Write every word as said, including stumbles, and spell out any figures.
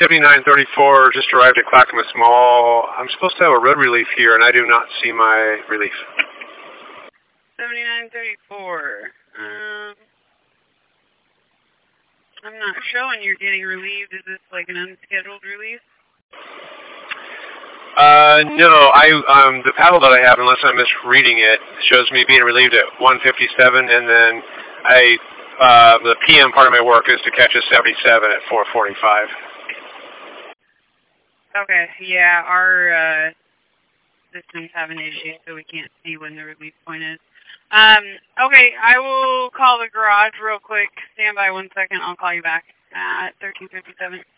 seventy-nine thirty-four just arrived at Clackamas Mall. I'm supposed to have a road relief here, and I do not see my relief. seventy-nine thirty-four. Um, I'm not showing you're getting relieved. Is this like an unscheduled relief? Uh, no, I, um, the paddle that I have, unless I'm misreading it, shows me being relieved at one fifty-seven, and then I, uh, the P M part of my work is to catch a seventy-seven at four forty-five. Okay, yeah, our, uh, systems have an issue, so we can't see when the relief point is. Um, okay, I will call the garage real quick. Stand by one second. I'll call you back at thirteen fifty-seven.